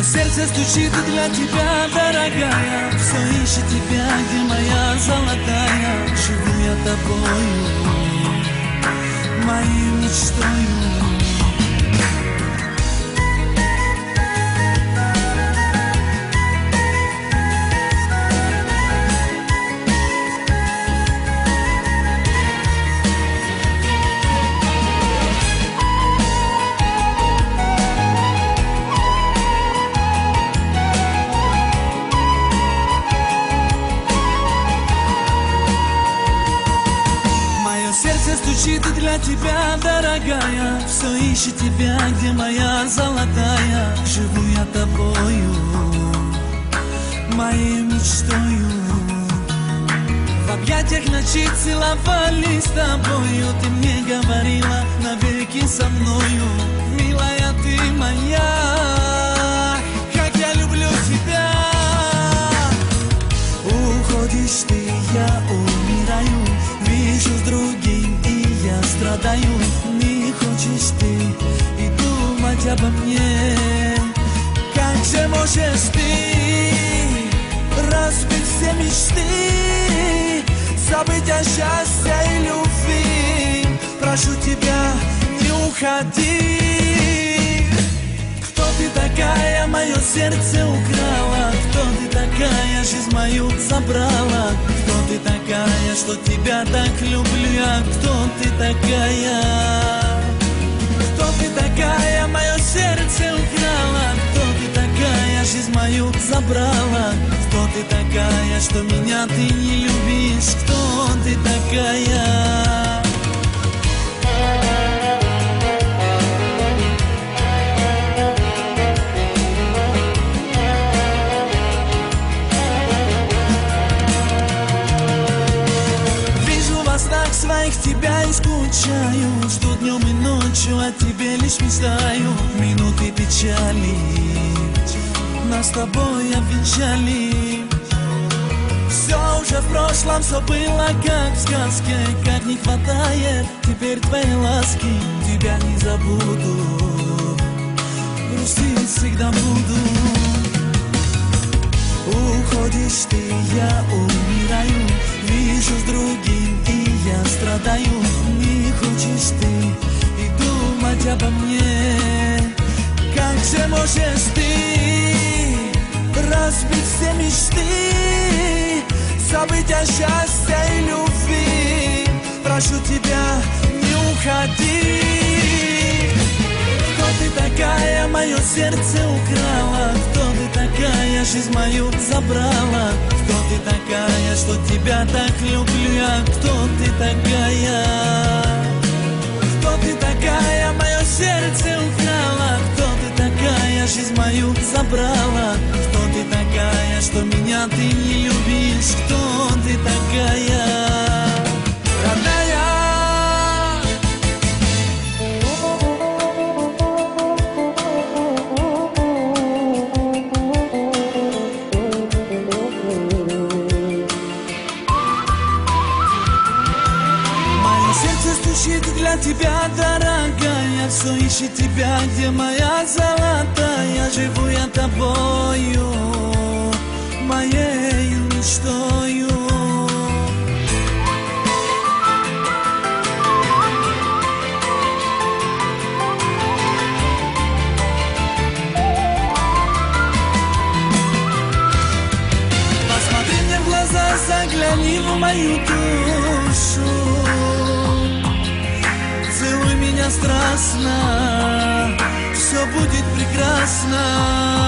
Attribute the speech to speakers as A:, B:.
A: Мое сердце стучит для тебя, дорогая. Все ищет тебя, где моя золотая. Живу я тобою, моей мечтою. Стучит для тебя, дорогая. Все ищет тебя, где моя золотая. Живу я тобою, моей мечтою. В объятиях ночи целовались с тобою. Ты мне говорила навеки со мною. Милая ты моя, как я люблю тебя. Уходишь ты, я умираю. Вижу с другим и я страдаю. Не хочешь ты и думать обо мне. Как же можешь ты разбить все мечты, забыть о счастье и любви? Прошу тебя, не уходи. Кто ты такая, мое сердце украла? Кто ты такая, жизнь мою забрала? Кто ты такая, что тебя так люблю я? Кто ты такая? Кто ты такая, мое сердце украла? Кто ты такая, жизнь мою забрала? Кто ты такая, что меня ты не любишь? Кто ты такая? Своих тебя и скучаю. Жду днем и ночью, о тебе лишь мечтаю. Минуты печали нас с тобой обвенчали. Все уже в прошлом, все было как в сказке. Как не хватает теперь твоей ласки. Тебя не забуду, грустить всегда буду. Уходишь ты, я умираю. Вижу с другим и я страдаю. Не хочешь ты и думать обо мне. Как же можешь ты разбить все мечты, забыть о счастье и любви? Прошу тебя, не уходи. Кто ты такая, мое сердце украла? Кто ты такая, жизнь мою забрала? Кто ты такая, что тебя так люблю я? Кто ты такая? Кто ты такая, мое сердце украла? Кто ты такая, жизнь мою забрала? Кто ты такая, что меня ты не любишь? Кто ты такая, родная? Для тебя, дорогая, все ищет тебя, где моя золотая. Живу я тобою, моей мечтою. Посмотри мне в глаза, загляни в мою душу. Целуй меня страстно, все будет прекрасно.